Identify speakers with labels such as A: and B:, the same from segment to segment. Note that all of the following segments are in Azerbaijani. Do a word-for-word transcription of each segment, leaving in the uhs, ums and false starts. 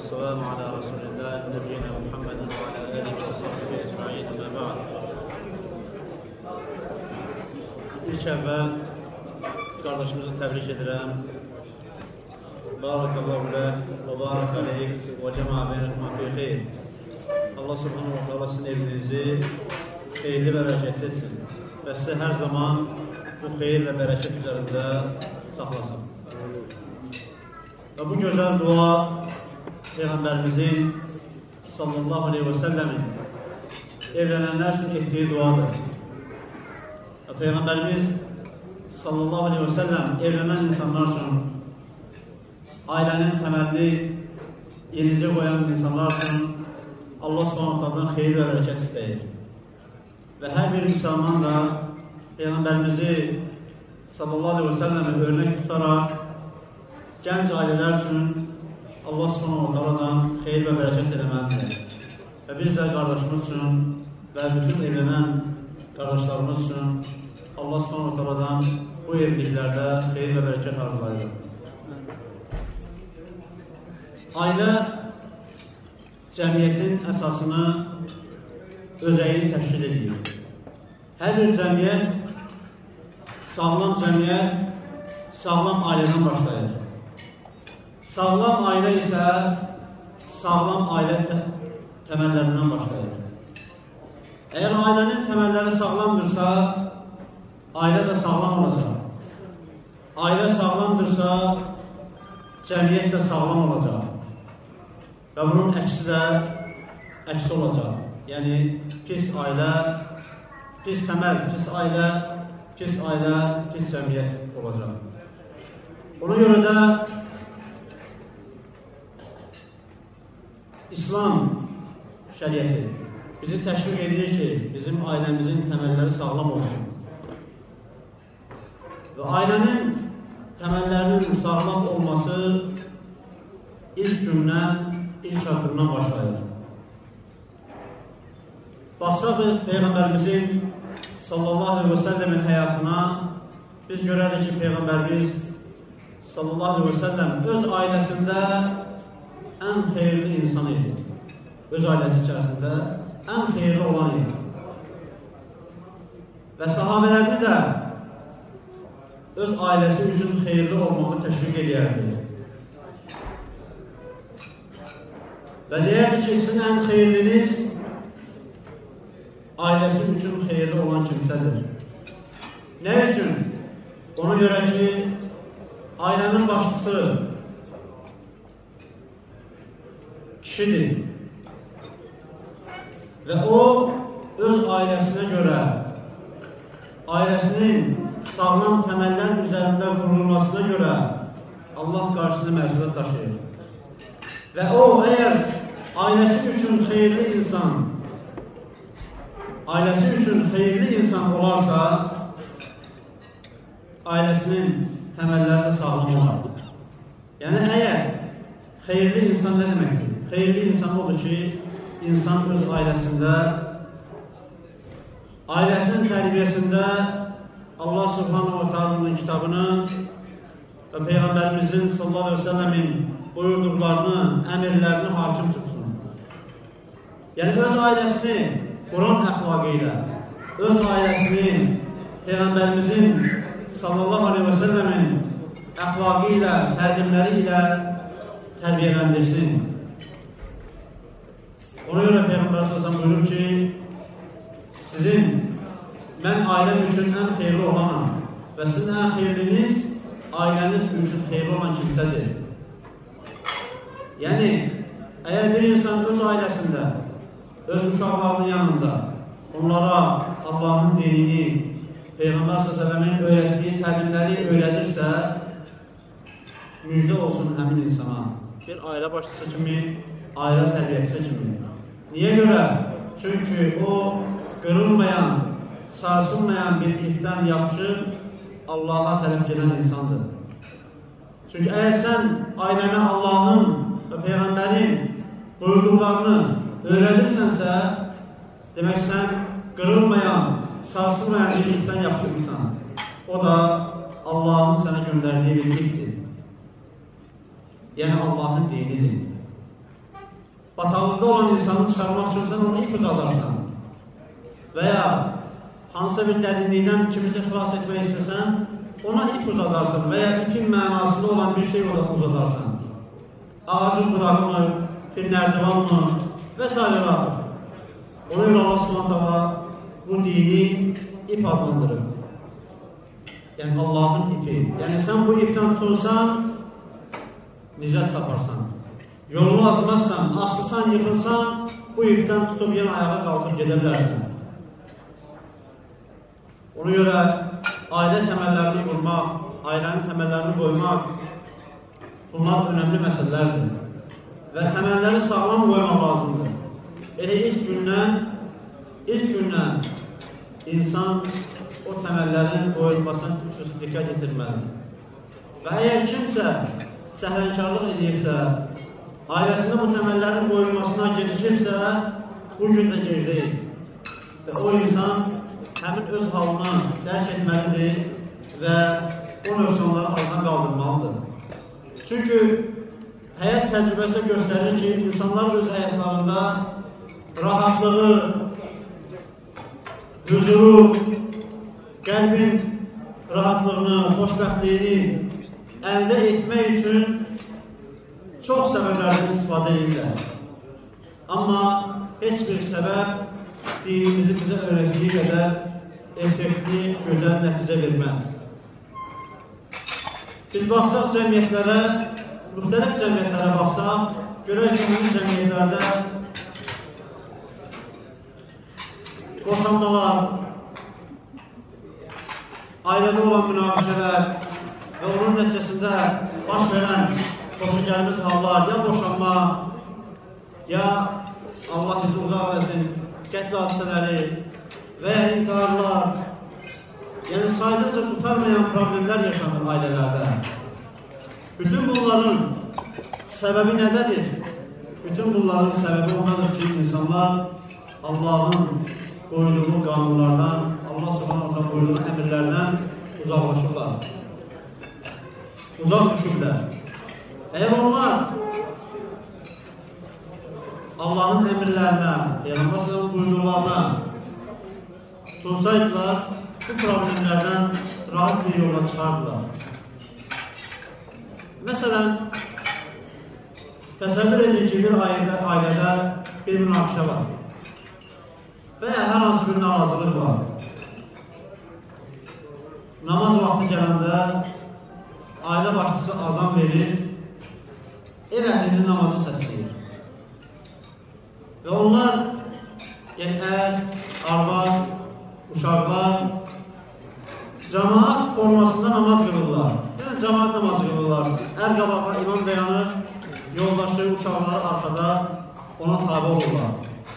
A: والسلام على رسول الله نبينا محمد وعلى آله وصحبه أجمعين أما بعد. İlk əvvəl qardaşımızı təbrik edirəm. Barakallahu leh və barak aleyk və cəma beynəkumə fi xeyr. Allah subhanahu wa ta'ala sizin evinizi xeyirli və bərəkətli etsin və sizi hər zaman bu xeyir və bərəkət üzərində saxlasın. Və bu gözəl dua Peyğəmbərimizin sallallahu aleyhi və səlləmin evlənənlər üçün etdiyi duadır. Və Peyğəmbərimiz sallallahu aleyhi və səlləm evlənən insanlar üçün, ailənin təməlli yenicə qoyan insanlar üçün Allah subhanahu wa ta'adan xeyir və bərəkət istəyir. Və hər bir müsəlman da Peyğəmbərimizi sallallahu aleyhi və səlləmi örnək tutaraq gənc ailələr üçün Allah subhanahu wa ta'adan xeyir və bərəkət eləməlidir. Və biz də qardaşımız üçün və bütün evlənən qardaşlarımız üçün Allah subhanahu wa ta'adan bu evliliklərdə xeyir və bərəkət arzulayır. Ailə cəmiyyətin əsasını, özəyini təşkil edir. Hər bir cəmiyyət, sağlam cəmiyyət, sağlam ailədən başlayır. Sağlam ailə isə sağlam ailə təməllərindən başlayır. Əgər ailənin təməlləri sağlamdırsa, ailə də sağlam olacaq. Ailə sağlamdırsa, cəmiyyət də sağlam olacaq. Və bunun əksi də əksi olacaq. Yəni, pis ailə, pis təməl, pis ailə, pis ailə, pis cəmiyyət olacaq. Ona görə də İslam şəriəti bizi təşviq edir ki, bizim ailəmizin təməlləri sağlam olsun. Və ailənin təməllərinin sağlam olması ilk gündən, ilk addımdan başlayır. Baxsaq biz Peyğəmbərimizin sallallahu aleyhi və səlləmin həyatına, biz görərik ki, Peyğəmbərimiz sallallahu aleyhi və səlləm öz ailəsində ən xeyirli insan idi. Öz ailəsi içərisində ən xeyirli olan idi. Və sahabələrini də öz ailəsi üçün xeyirli olmağı təşviq edərdi. Və deyərdi ki, sizin ən xeyirliniz ailəsi üçün xeyirli olan kimsədir. Nə üçün? Ona görə ki, ailənin başçısı kişidir. Və o, öz ailəsinə görə, ailəsinin sağlam təməllər üzərində qurulmasına görə Allah qarşısında məsuliyyət daşıyır. Və o, əgər ailəsi üçün xeyirli insan, ailəsi üçün xeyirli insan olarsa, ailəsinin təməlləri də sağlam olar. Yəni, əgər xeyirli insan nə deməkdir? Xeyirli insan odur ki, insan öz ailəsində, ailəsinin tərbiyəsində Allah subhanahu wa ta'ala'nın kitabını və Peyğəmbərimizin sallallahu aleyhi ve sellemin buyurduqlarını, əmirlərini hakim tutsun. Yəni, öz ailəsini Quran əxlaqı ilə, öz ailəsini Peyğəmbərimizin sallallahu aleyhi ve sellemin əxlaqı ilə, təlimləri ilə tərbiyələndirsin. Ona görə Peyğəmbər sallallahu buyurur ki, sizin, mən ailəm üçün ən xeyirli olanam və sizin ən xeyirliniz ailəniz üçün xeyirli olan kimsədir. Yəni, əgər bir insan öz ailəsində, öz uşaqlarının yanında onlara Allahın dinini, Peyğəmbər sallallahu öyrətdiyi təlimləri öyrədirsə, müjdə olsun həmin insana. Bir ailə başçısı kimi, ailə tərbiyəçisi kimi. Niyə görə? Çünki o, qırılmayan, sarsılmayan bir ipdən yapışıb Allaha tərəf gedən insandır. Çünki əgər sən ailənə Allahın və Peyğəmbərin buyurduqlarını öyrədirsənsə, demək sən qırılmayan, sarsılmayan bir ipdən yapışırsan. O da Allahın sənə göndərdiyi bir ipdir. Yəni Allahın dinidir. bataqlıqda olan insanı çıxarmaq üçün sən onu ip uzadarsan və ya hansısa bir dərinlikdən kimisə xilas etmək istəsən, ona ip uzadarsan və ya ipin mənasında olan bir şey uzadarsan. Ağacın qırağını, bir nərdivanını və s. Ona görə Allah Subhanahu bu dini ip adlandırır. Yəni Allahın ipi. Yəni sən bu ipdən tutursan, nicət taparsan. Yolunu azmazsan, axsısan, yıxılsan, bu ipdən tutub yenə ayağa qalxıb gedə bilərsən. Ona görə ailə təməllərini qurmaq, ailənin təməllərini qoymaq, bunlar önəmli məsələlərdir. Və təməlləri sağlam qoymaq lazımdır. Elə ilk gündən, ilk gündən insan o təməllərin qoyulmasına xüsusi diqqət edirməlidir. Və əgər kimsə səhlənkarlıq edirsə, ailəsində bu təməllərin qoyulmasına gecikirsə, bu gün də gec deyil. Və o insan həmin öz halına dərk etməlidir və o növsonları aradan qaldırmalıdır. Çünki həyat təcrübəsi göstərir ki, insanlar öz həyatlarında rahatlığı, huzuru, qəlbin rahatlığını, xoşbəxtliyini əldə etmək üçün çox səbəblərdən istifadə edirlər. Amma heç bir səbəb dinimizi bizə öyrətdiyi qədər effektli, gözəl nəticə verməz. Biz baxsaq cəmiyyətlərə, müxtəlif cəmiyyətlərə baxsaq, görək ki, həmin cəmiyyətlərdə boşanmalar, ailədə olan münaqişələr və onun nəticəsində baş verən xoşagəlməz hallar, ya boşanma, ya Allah bizi uzaq eləsin, qətl hadisələri və ya intiharlar, yəni saydıqca tutarmayan problemlər yaşanır ailələrdə. Bütün bunların səbəbi nədədir? Bütün bunların səbəbi ondadır ki, insanlar Allahın qoyduğu qanunlardan, Allah Subhanahu qoyduğu əmirlərdən uzaqlaşırlar. Uzaq düşürlər. Əgər onlar Allahın əmirlərinə, Peyğəmbər sallallahu buyurduqlarına tutsaydılar, bu problemlərdən rahat bir yola çıxardılar. Məsələn, təsəvvür edin ki, bir ailədə, ailədə bir münaqişə var və ya hər hansı bir narazılıq var. Namaz vaxtı gələndə ailə başçısı azan verir, ev əhlinin namazı səsləyir. Və onlar, yəni ər, arvad, uşaqlar, cəmaat formasında namaz qılırlar. Yəni cəmaat namazı qılırlar. Ər qabağa imam dayanır, yoldaşı, uşaqları arxada ona tabi olurlar.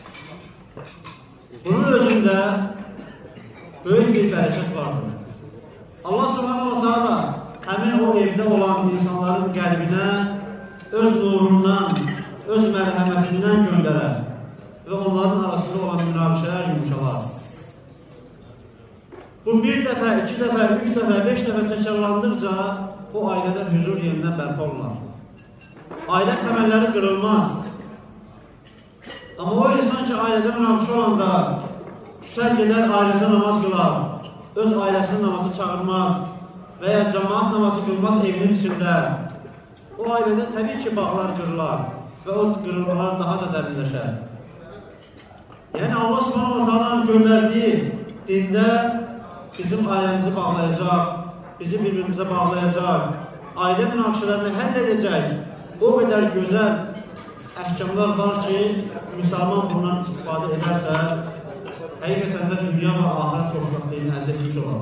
A: Bunun özündə böyük bir bərəkət vardır. Allah Subhanahu Teala həmin o evdə olan insanların qəlbinə öz nurundan, öz mərhəmətindən göndərər və onların arasında olan münaqişələr yumuşalar. Bu bir dəfə, iki dəfə, üç dəfə, beş dəfə təkrarlandıqca o ailədə huzur yerindən bərpa olunur. Ailə təməlləri qırılmaz. Amma o insan ki, ailədə münaqişə olanda küsər gedər, ailəsə namaz qılar, öz ailəsinin namazı çağırmaz və ya cəmaat namazı qılmaz evinin içində. O ailədə təbii ki, bağlar qırılar və o qırılmalar daha da dərinləşər. Yəni, Allah Subhanahu Taala'nın göndərdiyi dində bizim ailəmizi bağlayacaq, bizi bir-birimizə bağlayacaq, ailə münaqişələrini həll edəcək, o qədər gözəl əhkamlar var ki, müsəlman bundan istifadə edərsə, həqiqətən də dünya və ahirət xoşbəxtliyini əldə etmiş olar.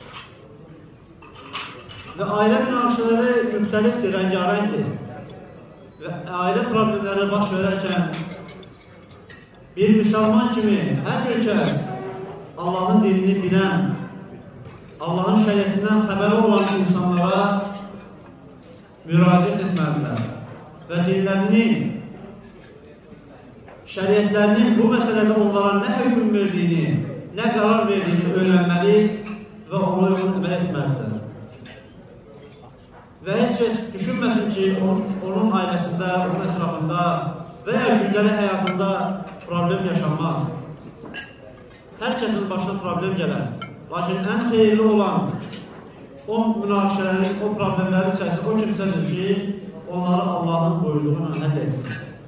A: Və ailə münaqişələri müxtəlifdir, rəngarəngdir. Və ailə problemləri baş verərkən bir müsəlman kimi hər bir kəs Allahın dinini bilən, Allahın şəriətindən xəbəri olan insanlara müraciət etməlidirlər və dinlərini, şəriətlərinin bu məsələdə onlara nə hökm verdiyini, nə qərar verdiyini öyrənməli və ona uyğun əməl etməlidir. Və heç kəs düşünməsin ki, onun, onun ailəsində, onun ətrafında və ya gündəlik həyatında problem yaşanmaz. Hər kəsin başına problem gələr. Lakin ən xeyirli olan o münaqişələrin, o problemlərin içərisində o kimsədir ki, onları Allahın buyurduğunu həll etsin.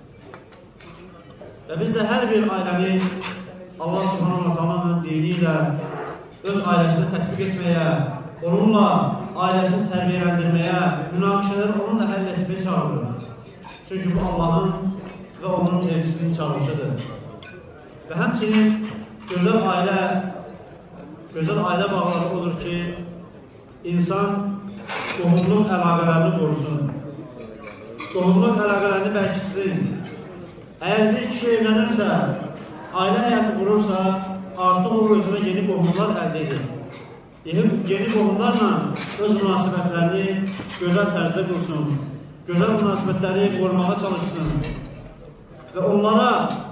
A: Və biz də hər bir ailəni Allah subhanahu wa ta'alanın dini ilə öz ailəsini tətbiq etməyə, onunla ailəsini tərbiyələndirməyə, münaqişələri onunla həll etməyə çağırır. Çünki bu Allahın və onun elçisinin çağırışıdır. Və həmçinin gözəl ailə, gözəl ailə bağları odur ki, insan qohumluq əlaqələrini qorusun. Qohumluq əlaqələrini bərkitsin. Əgər bir kişi evlənirsə, ailə həyatı qurursa, artıq o özünə yeni qohumlar əldə edir. Yeni qohumlarla öz münasibətlərini gözəl tərzdə qursun, gözəl münasibətləri qorumağa çalışsın və onlara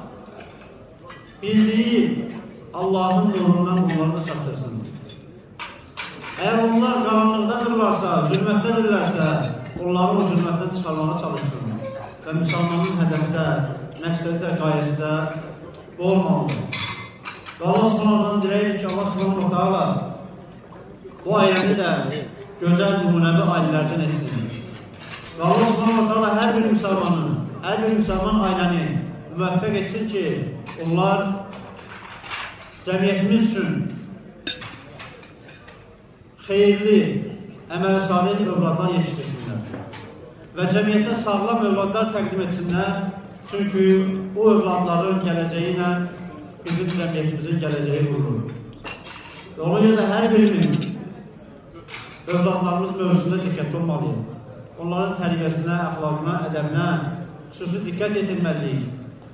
A: bildiyi Allahın nurundan onları da çatdırsın. Əgər onlar qaranlıqdadırlarsa, zülmətdədirlərsə, onları o zülmətdən çıxarmağa çalışsın və müsəlmanın hədəfdə, məqsəddə, qayəsində bu olmalıdır. Və Allah subhanahu diləyir ki, Allah subhanahu ta'ala bu ayəni də gözəl nümunəvi ailələrdən etsin. Və Allah subhanahu ta'ala hər bir müsəlmanı, hər bir müsəlman ailəni müvəffəq etsin ki, onlar cəmiyyətimiz üçün xeyirli, əməl salih övladlar yetişdirsinlər və cəmiyyətə sağlam övladlar təqdim etsinlər, çünki o övladların gələcəyi ilə bizim cəmiyyətimizin gələcəyi qurulur. Və ona görə də hər birimiz övladlarımız mövzusunda diqqətli olmalıyıq. Onların tərbiyəsinə, əxlaqına, ədəbinə xüsusi diqqət yetirməliyik.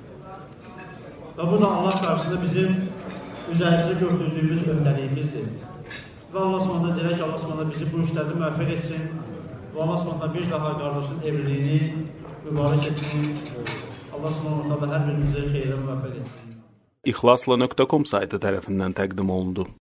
A: Və bu da Allah qarşısında bizim üzərimizdə götürdüyümüz öhdəliyimizdir. Və Allah sonunda deyək ki, Allah sonunda bizi bu işlərdə müvəffəq etsin və Allah sonunda bir daha qardaşın evliliğini mübarək etsin. Allah sonunda hər birimizi xeyrə müvəffəq etsin.
B: İxlasla nöqtə com saytı tərəfindən təqdim olundu.